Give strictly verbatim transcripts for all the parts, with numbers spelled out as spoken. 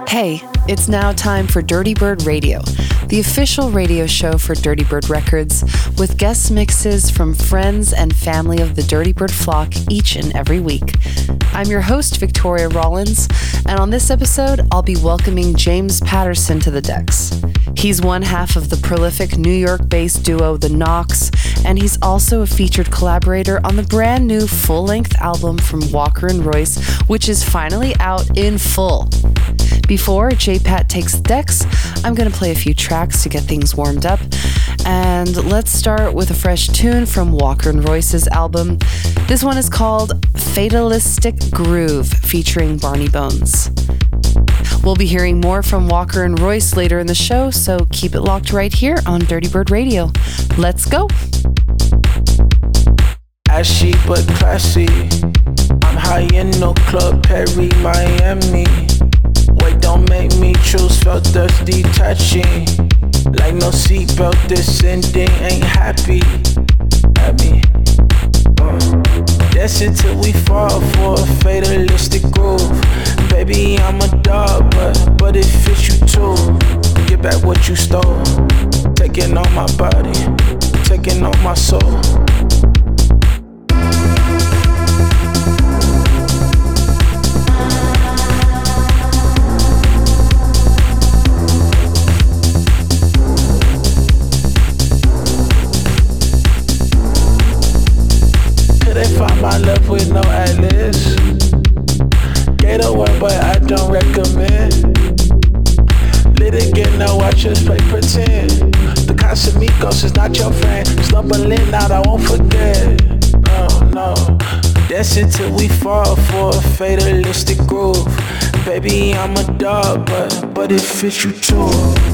Hey, it's now time for Dirty Bird Radio, the official radio show for Dirty Bird Records, with guest mixes from friends and family of the Dirty Bird flock each and every week. I'm your host, Victoria Rollins, and on this episode, I'll be welcoming James Patterson to the decks. He's one half of the prolific New York-based duo The Knocks, and he's also a featured collaborator on the brand new full-length album from Walker and Royce, which is finally out in full. Before J Pat takes the decks, I'm going to play a few tracks to get things warmed up. And let's start with a fresh tune from Walker and Royce's album. This one is called Fatalistic Groove, featuring Barney Bones. We'll be hearing more from Walker and Royce later in the show, so keep it locked right here on Dirty Bird Radio. Let's go! Ashy but classy, I'm high in no club, Perry, Miami. Wait, don't make me choose, felt thirst detaching. Like no seatbelt, this ending ain't happy. Happy. Uh. Dance until we fall for a fatalistic groove. Baby, I'm a dog, but, but it fits you too. Get back what you stole. Taking on my body, taking on my soul. Find my love with no atlas. Get a word, but I don't recommend. Lit again, no, I just play pretend. The Casamigos is not your friend. Stumbling out, I won't forget. Oh no. Dance until we fall for a fatalistic groove. Baby, I'm a dog, but, but it fits you too.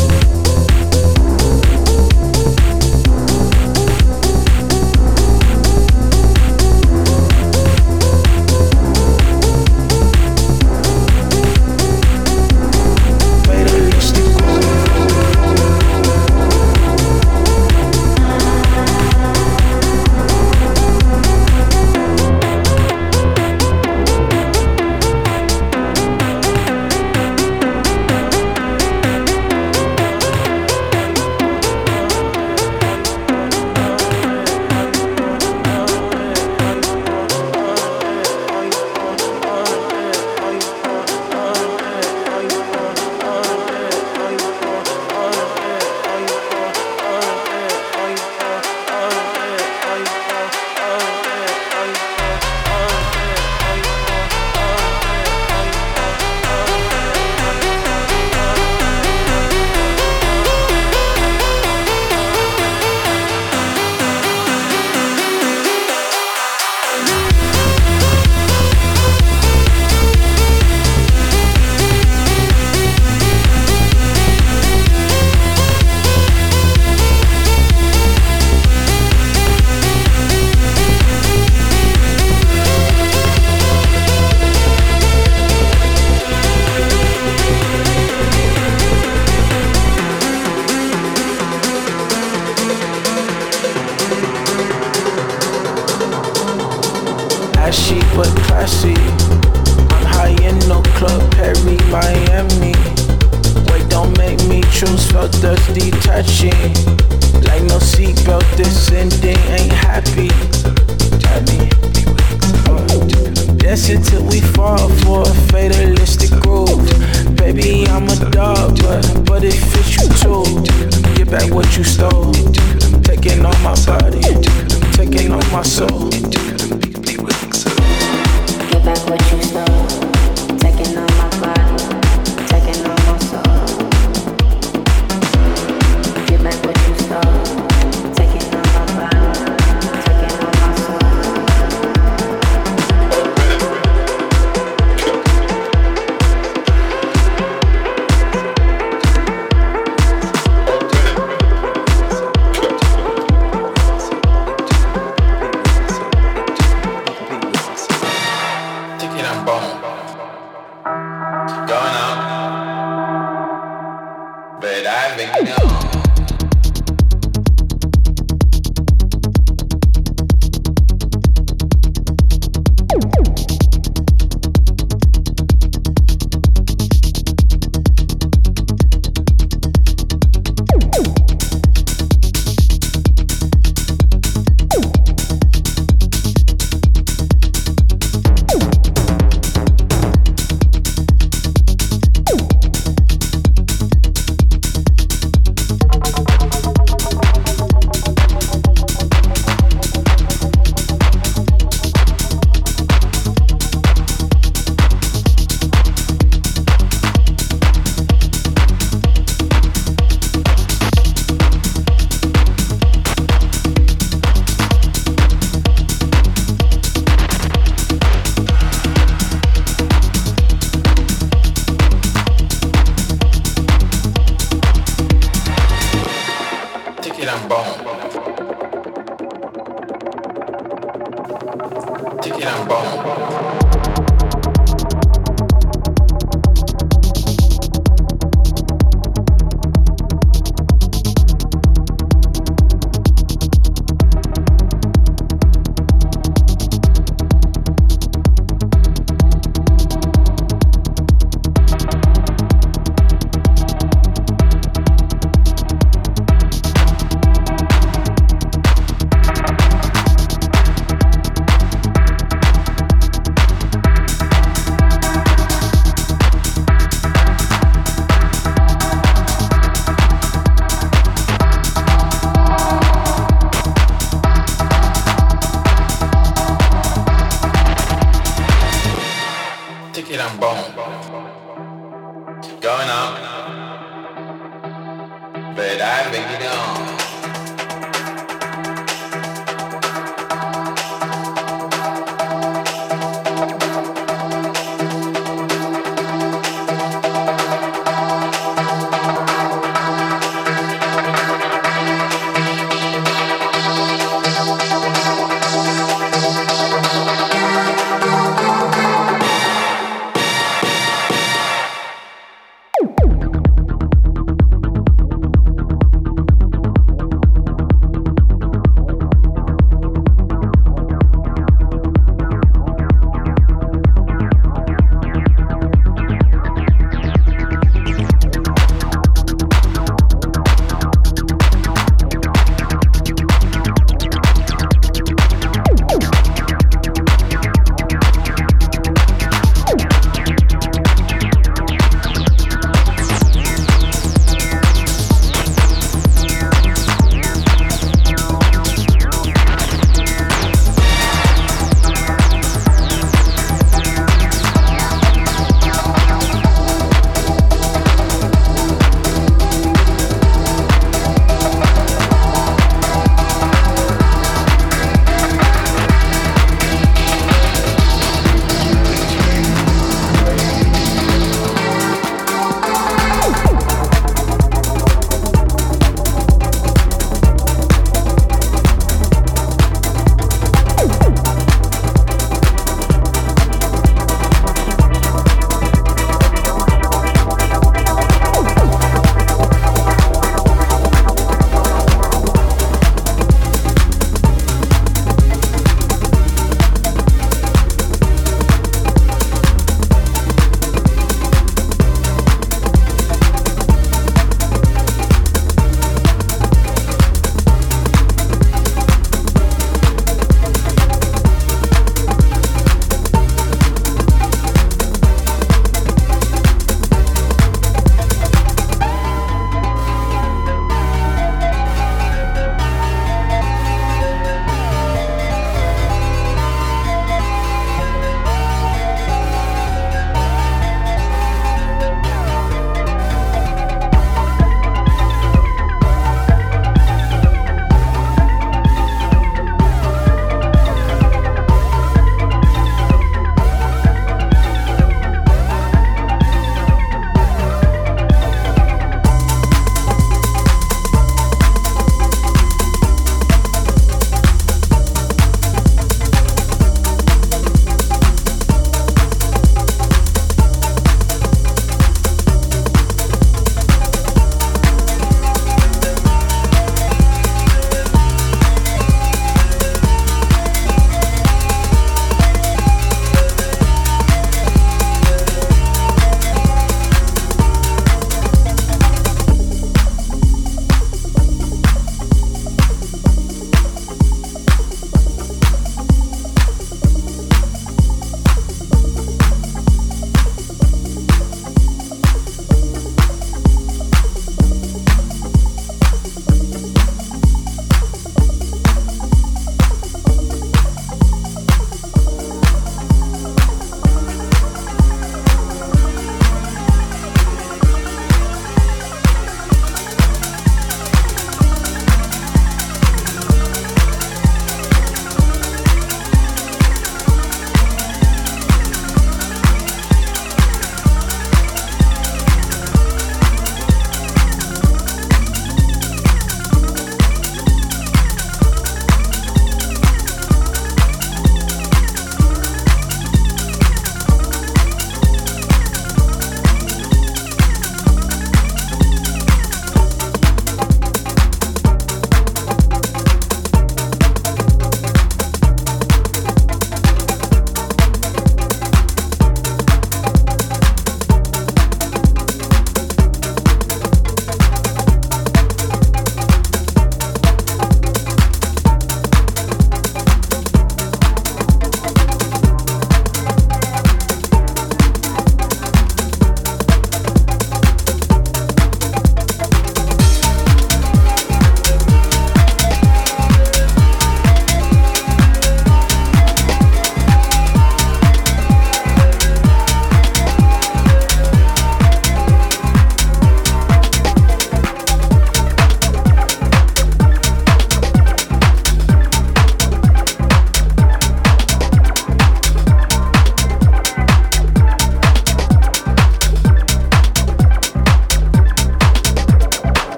Ashy but classy, I'm high in no club, Perry, Miami. Wait, don't make me choose, felt thirst detaching. Like no seatbelt, this ending ain't happy. Happy. Uh. Dance until we fall for a fatalistic groove. Baby, I'm a dog, but, but it fits you too. Get back what you stole. Taking on my body, taking on my soul. Get back what you stole, taking on my body, taking on my soul. Get back what you stole, taking on my body, taking on my soul. Ticket and bomb.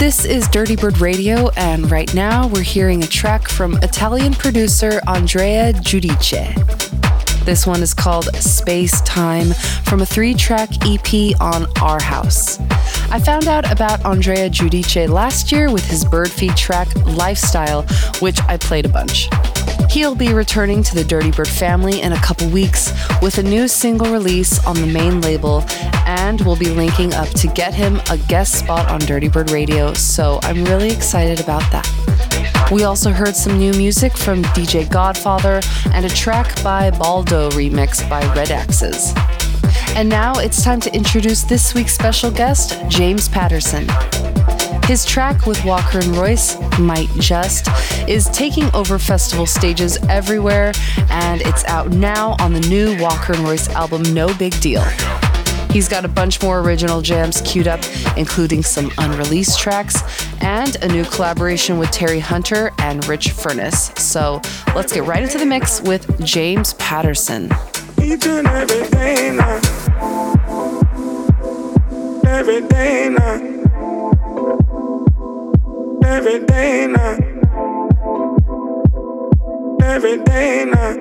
This is Dirty Bird Radio, and right now we're hearing a track from Italian producer Andrea Giudice. This one is called Space Time from a three-track E P on Our House. I found out about Andrea Giudice last year with his Birdfeed track Lifestyle, which I played a bunch. He'll be returning to the Dirty Bird family in a couple weeks with a new single release on the main label, and we'll be linking up to get him a guest spot on Dirty Bird Radio, so I'm really excited about that. We also heard some new music from D J Godfather and a track by Baldo remixed by Red Axes. And now it's time to introduce this week's special guest, James Patterson. His track with Walker and Royce, Might Just, is taking over festival stages everywhere, and it's out now on the new Walker and Royce album, No Big Deal. He's got a bunch more original jams queued up, including some unreleased tracks and a new collaboration with Terry Hunter and Rich Furness. So let's get right into the mix with James Patterson. Each and every day now, every day now, every day now, every day now,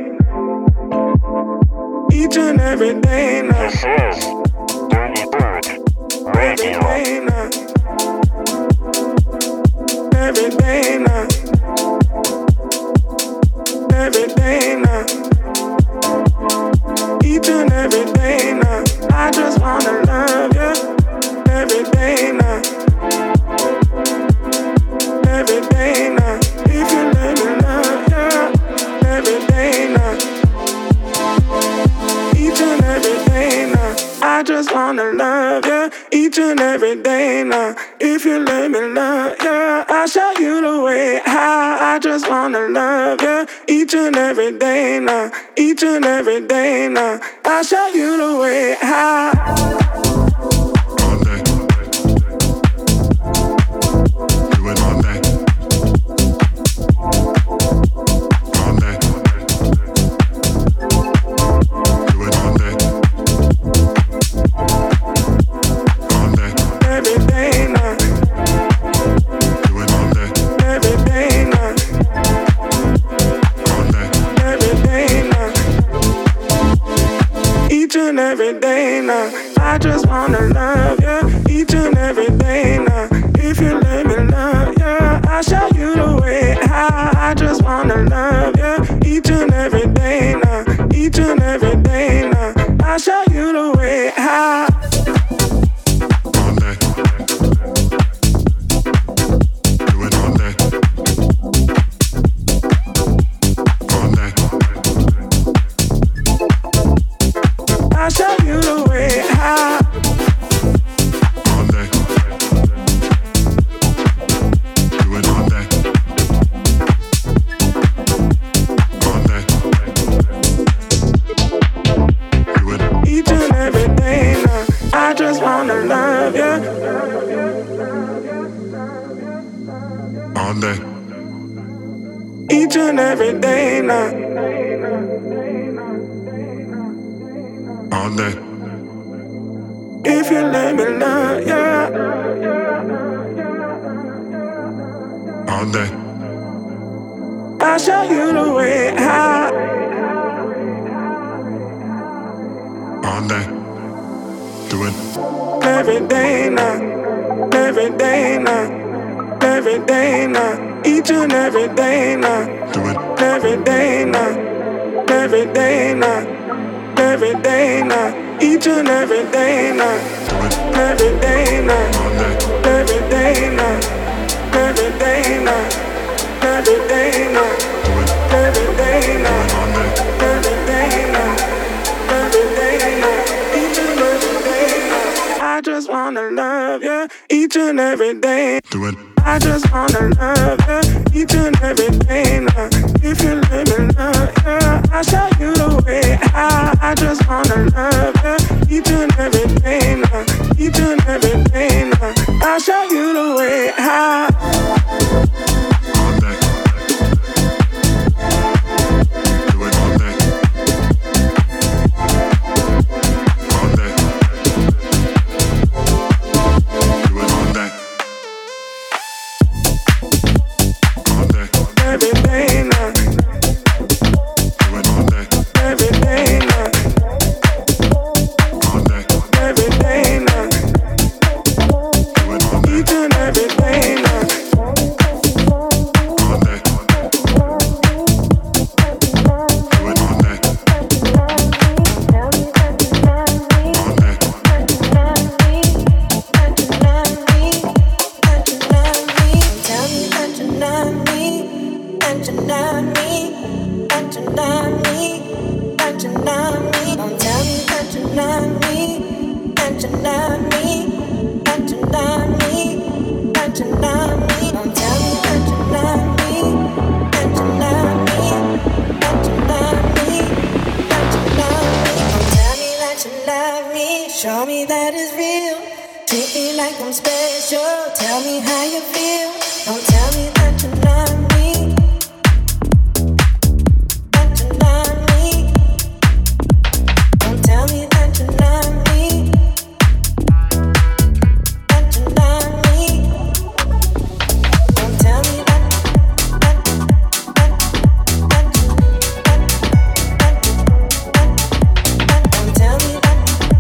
each and every day now. This is Dirty Bird Radio. Every day now, every day now, each and every day now. I just wanna love you. Every day now, every day now. If you let me love you. Every day now, each and every day now. I just wanna love you. Each and every day now. If you let me love you, I'll show you the way how. I just wanna love you. Each and every day now. Each and every day now. I'll show you the way how. Every day now, I just wanna love you. Each and every day now. If you let me love you, I'll show you the way how. I just wanna love you. Each and every day now. Each and every day now. I'll show you the way how. Each and every day now. All day. If you let me love you. All day. I'll show you the way how. All day. Do it. Every day now. Every day now. Every day now. Each and every day now. Do it. Every day now. Every day now. Every day now. Each and every day now. Do it. Every day now. Every day now. Every day now. Every day now. Do it. Every day now. Every day now. Every day now. Each and every day now. I just wanna love you. Each and every day. Do it. I just wanna love you. Each and every day now. If you let me love you, I'll show you the way how. I just wanna love you. Each and every day now. Each and every day now. I'll show you the way how. like I'm special. Tell me how you feel. Don't tell me that you love me. That you love me. Don't tell me that you love me. That you love me. Don't tell me that. That that that that that that. Don't tell me that.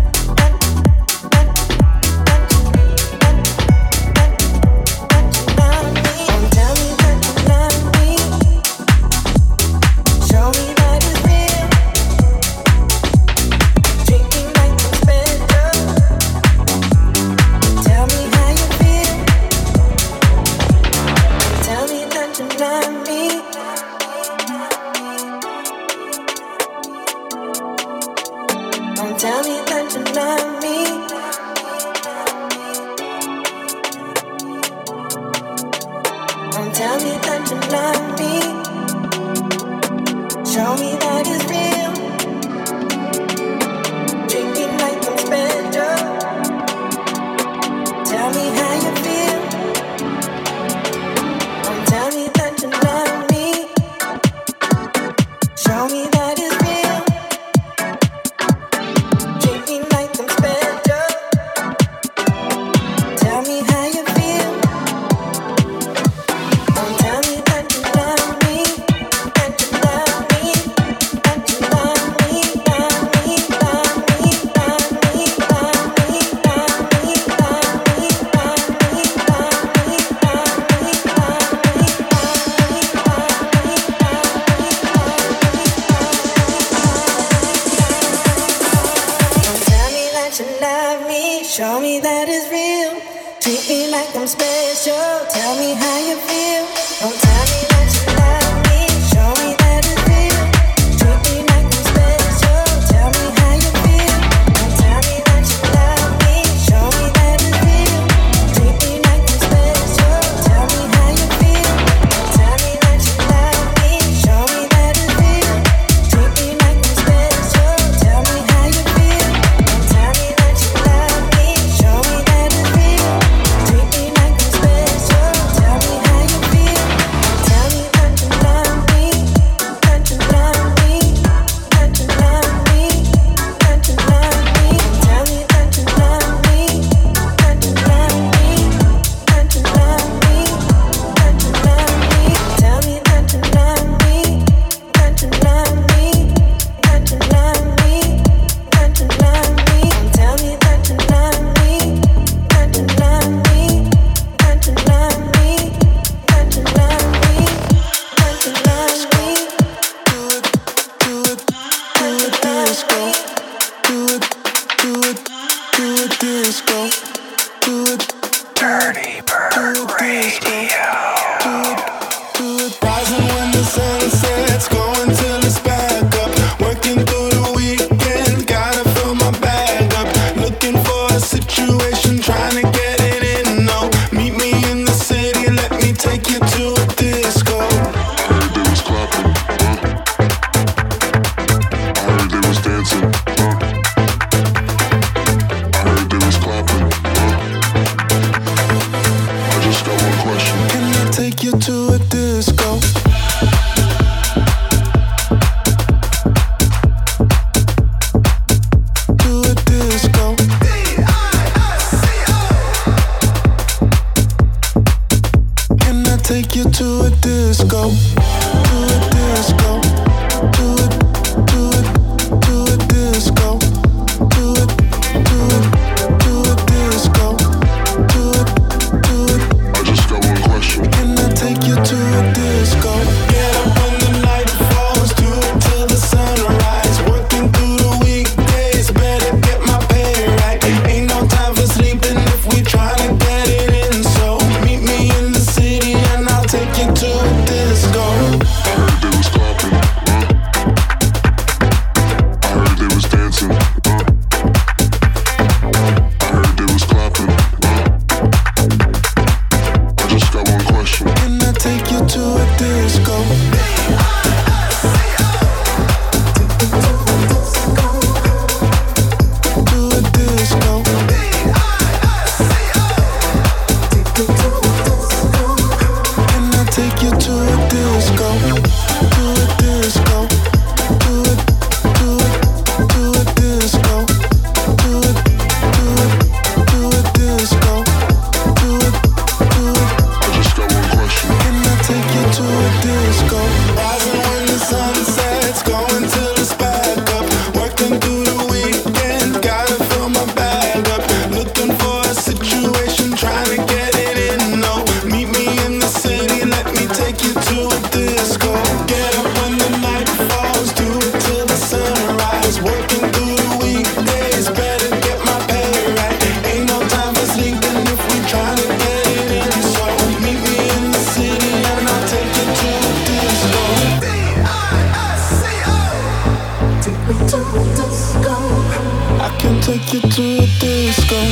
Tell me that you love me. Don't tell me that you love me. Show me that it's real. Treat me like I'm special. Tell me how you feel. Don't tell me that you love me. Show me that it's real. Treat me like I'm special. Tell me how you feel. Don't tell me that you love me. That you love me. That you love me. Love me. Love me. Love me. Love me. Love me. Love me. Love me. Love me. Love me. Love me. Don't tell me that you love me. Show me that it's real. Treat me like I'm special. Tell me how you feel. Don't tell me that you love me. Show me that it's real. Treat me like I'm special. Tell me how you feel. Don't tell me that you love me. Show me that it's real. Treat me like I'm special. Tell me how you feel. Don't tell me that you love me. Show me that it's real. Treat me like I'm special. Tell me how you feel. Don't tell me that you love me. Show me that it's real. Treat me like I'm special. Tell me how you feel. Don't tell me that you love me. That you love me. That you love me. That you love me. Tell me that you love me. That you love me. That you love me. That you love me. Tell me that you love me. That you love me. That you love me. That you love me. Tell me that you love me. That you love me. That you love me. That you love me. That you love me. Do it, do it, do it, disco. Do it, do it, do it, disco. Do it, Dirty Bird Radio. Do it, do it. Rising when the sun sets, going till it's back up. Working through the weekend, gotta fill my bag up. Looking for a situation, trying to get it in. No, meet me in the city, let me take you to a disco. I heard they was clapping, huh? I heard they was dancing, huh? I heard they was clapping, huh? I just got one question. Can I take you to a disco? To a disco. Can I take you to a disco? To a disco. To it, to it, to a disco. To it, to it, to a disco. To it, to it. I just got one question. Can I take you to a disco? Get up when the night falls, do it till the sunrise. Working through the weekdays, better get my pay right. Ain't no time for sleeping if we tryna get it in. So meet me in the city and I'll take you to a disco. Take you to a disco.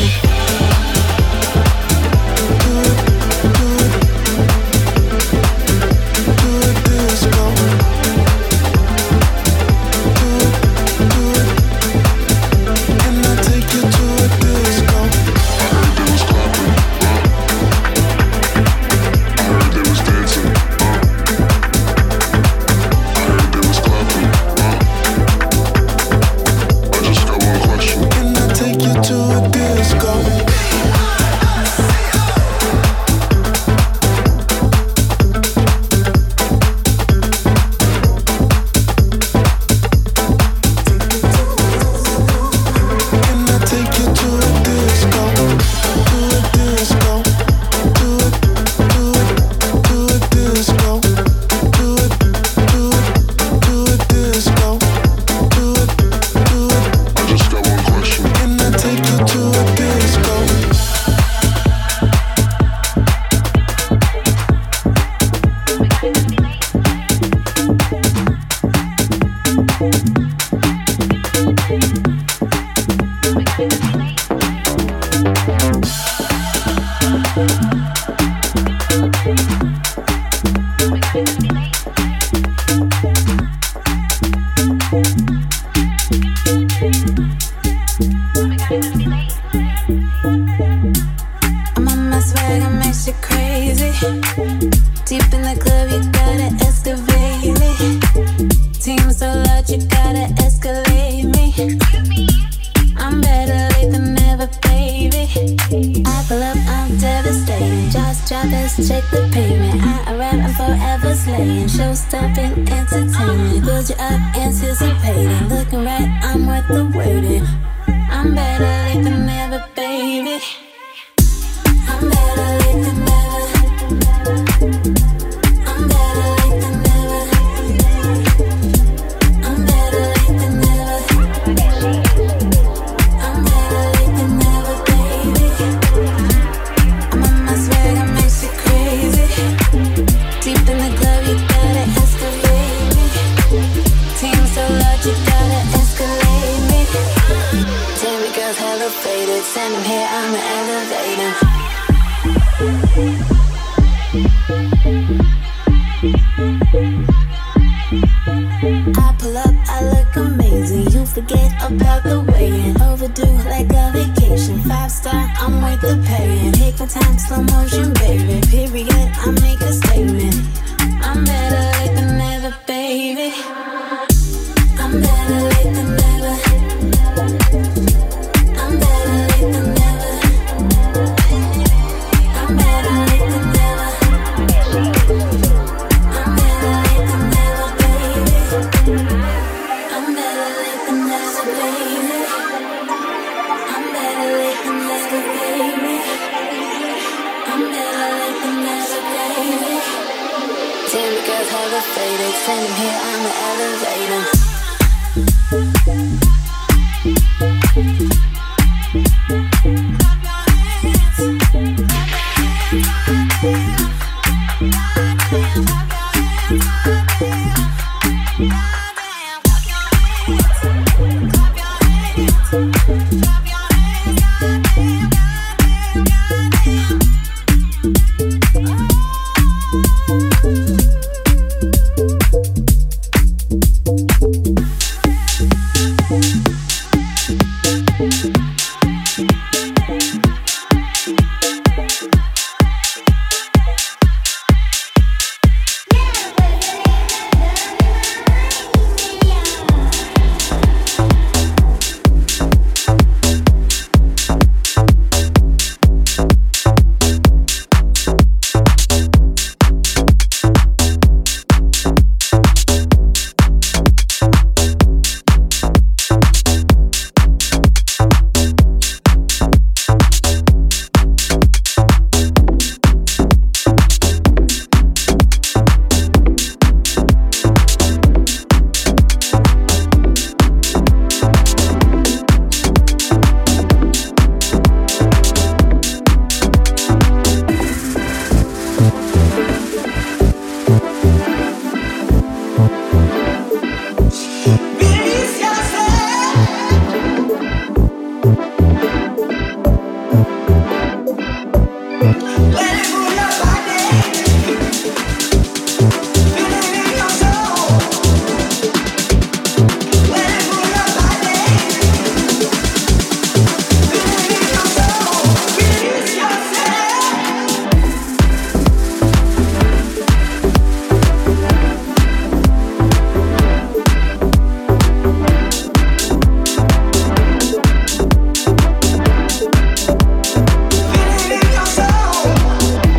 Feel it in your soul.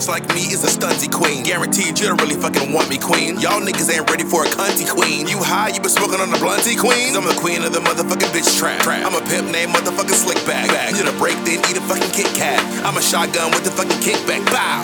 like me is a stunty queen. Guaranteed you don't really fucking want me, queen. Y'all niggas ain't ready for a cunty queen. You high, you been smoking on the blunty, queen? I'm the queen of the motherfucking bitch trap. I'm a pimp named motherfucking slick back. You the break, then eat a fucking Kit Kat. I'm a shotgun with the fucking kickback. Bow.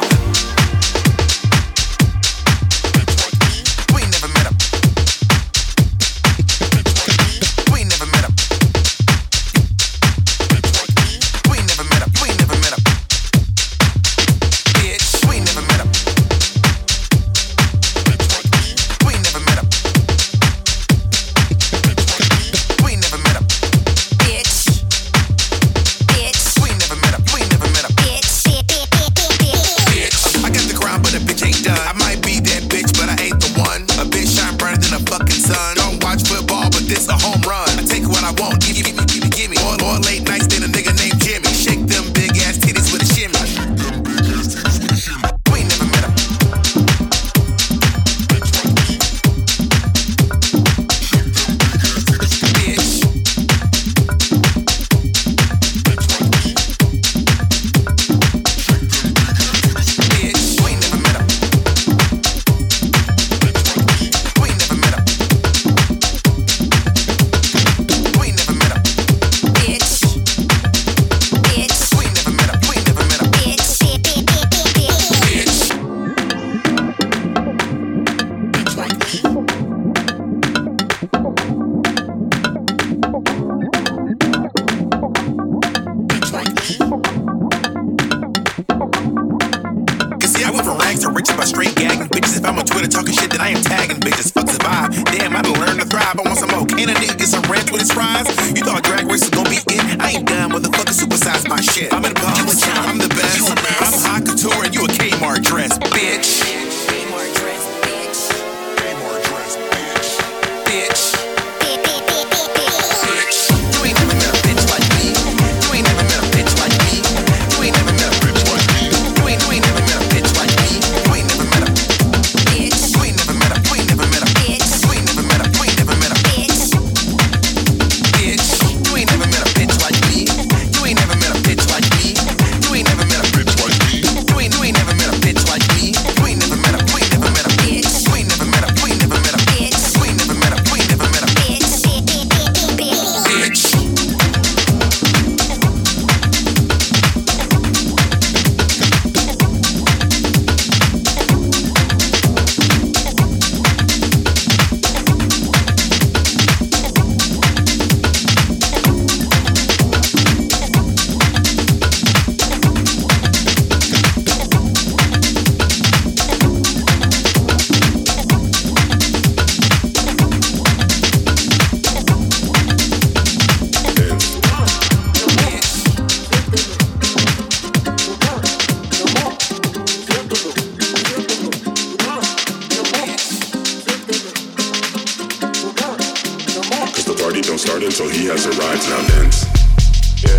So he has arrived, now dance. Yeah.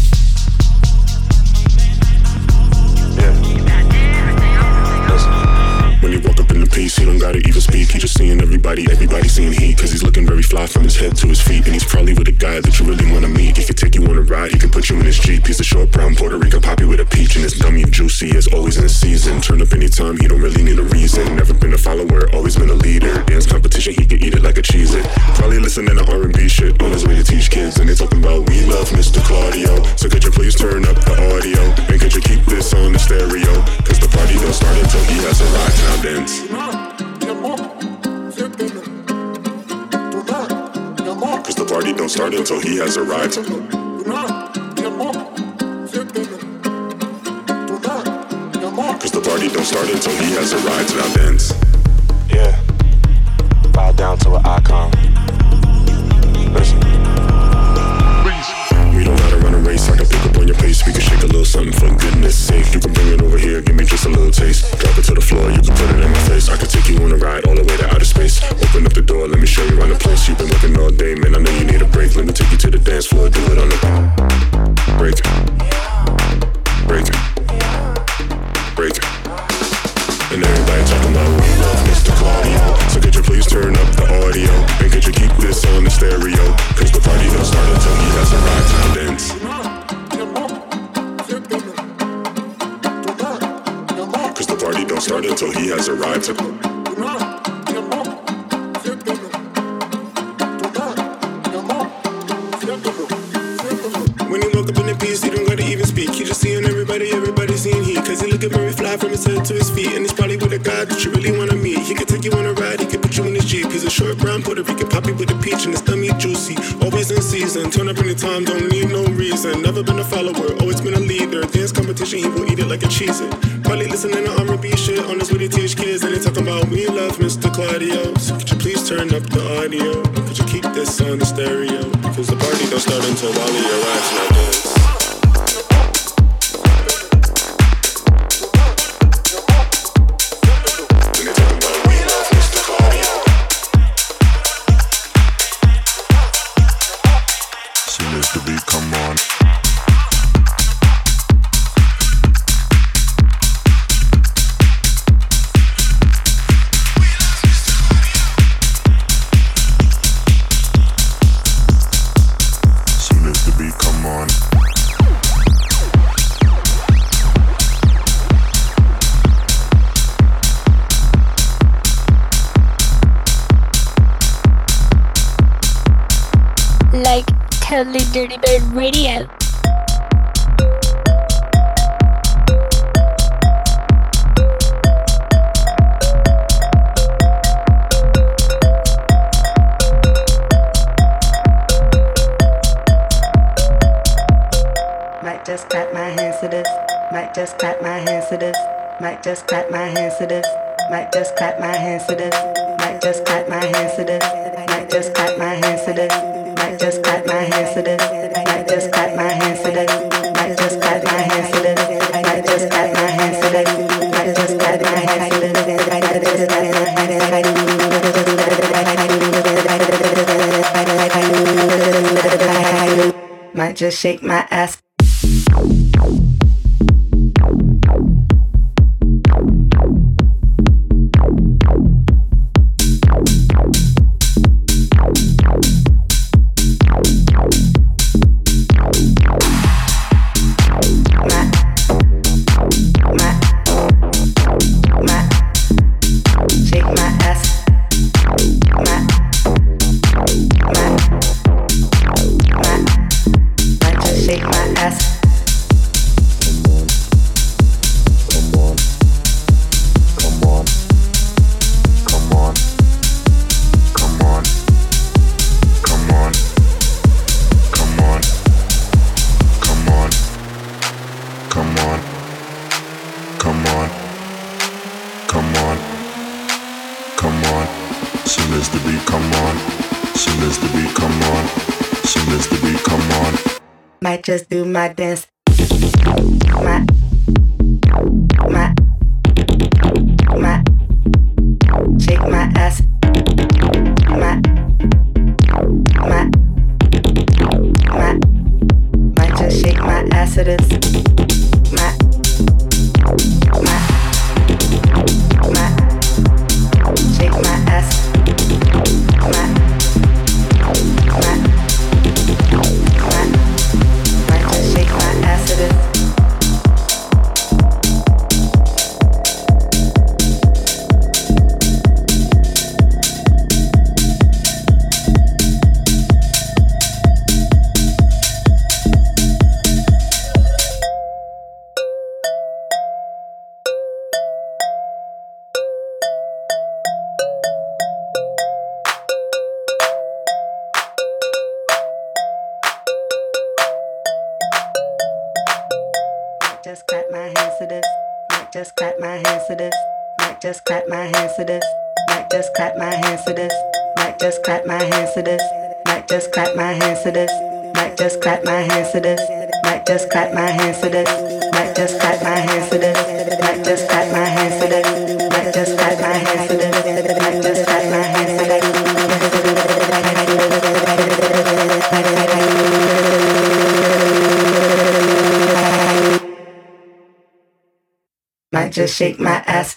Yeah. Listen. When he walk up in the piece, he don't gotta even speak. He just seeing everybody, everybody seeing heat. Cause he's looking very fly from his head to his feet. And he's probably with a guy that you really wanna meet. He can take you on a ride, he can put you in his Jeep. He's a short brown Puerto Rican poppy with a peach. And his dummy juicy as always in the season. Turn up anytime, he don't really need a reason. Never been a follower, always been a leader. Dance competition, he can eat it like a Cheez-It. Probably listening to R and B shit on his way to teach kids. And they talking about we love Mister Claudio. So could you please turn up the audio? And could you keep this on the stereo? Cause the party don't start until he has arrived, now dance. Cause the party don't start until he has arrived. Cause the party don't start until he has arrived, now dance. Yeah. Bow down to an icon. Listen. We don't gotta run a race, I can pick up on your pace. We can shake a little something for goodness sake. You can bring it over here, give me just a little taste. Drop it to the floor, you can put it in my face. I can take you on a ride all the way to outer space. Open up the door, let me show you around the place. You've been working all day, man, I know you need a break. Let me take you to the dance floor, do it on the break it. Break it. Break it. And everybody talking about we love Mister Claudio. So could you please turn up the audio? And could you keep this on the stereo? Cause the party don't start until he has arrived, now dance. until he has arrived to. When he woke up in the piece, he don't gotta even speak. He just seeing everybody, everybody seeing he. Cause he looking very fly from his head to his feet. And he's probably with a guy that you really wanna meet. He could take you on a ride, he could put you in his Jeep. He's a short brown Puerto Rican poppy with a peach and his tummy juicy. Always in season, turn up anytime, don't need no reason. Never been a follower, always been a leader. Dance competition, he will eat it like a Cheez-It. Probably listening to R and B shit on his way to teach kids. And they talking about we love Mister Claudio. So could you please turn up the audio? Or could you keep this on the stereo? Because the party don't start until Wally arrives nowadays. Totally Dirty Bird Radio. Might just clap my hands to this. Might just clap my hands to this. Might just clap my hands to this. Might just clap my hands to this. Might just clap my hands to this. Might just clap my hands to this. Might just clap my hands to this. Might just clap my hands to this. Might just clap my hands to this. Might just clap my hands to this. Might just clap my hands to this. Might just clap my hands to this. Might just shake my ass. Might just do my dance. My, my, my, shake my ass. My, my, my, might just shake my ass to this. My, my, my, shake my ass. My, my, my, might just shake my ass to this. Just clap my hands to this. Might just clap my hands to this. Might just clap my hands to this. Might just clap my hands to this. Might just clap my hands to this. Might just clap my hands to this. Might just clap my hands to this. Might just clap my hands to this. Might just clap my hands to this. Might just clap my hands to this. Might just clap my hands to this. Might just clap my hands to this. Might just shake my ass.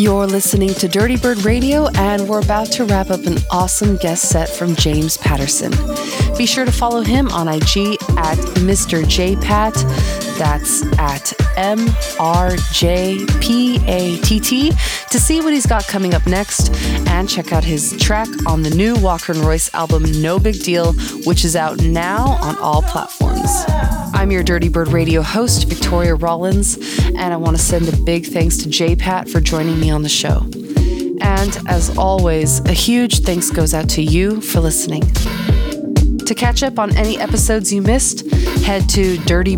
You're listening to Dirty Bird Radio, and we're about to wrap up an awesome guest set from James Patterson. Be sure to follow him on I G at Mister J Pat. That's at M R J P A T T to see what he's got coming up next, and check out his track on the new Walker and Royce album, No Big Deal, which is out now on all platforms. I'm your Dirty Bird Radio host, Victoria Rollins, and I want to send a big thanks to J Pat for joining me on the show. And as always, a huge thanks goes out to you for listening. To catch up on any episodes you missed, head to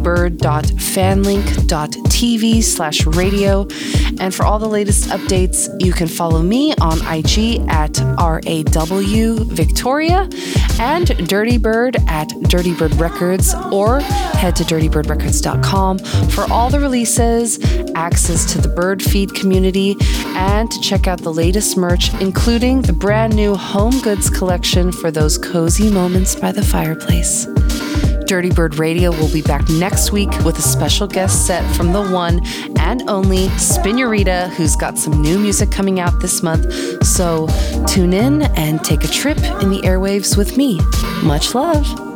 dirtybird.fanlink.tv slash radio. And for all the latest updates, you can follow me on I G at R A W Victoria and Dirtybird at Dirtybird Records, or head to dirty bird records dot com for all the releases, access to the Bird Feed community, and to check out the latest merch, including the brand new Home Goods collection for those cozy moments by the fireplace. Dirty Bird Radio will be back next week with a special guest set from the one and only Spinurita, who's got some new music coming out this month. So tune in and take a trip in the airwaves with me. Much love.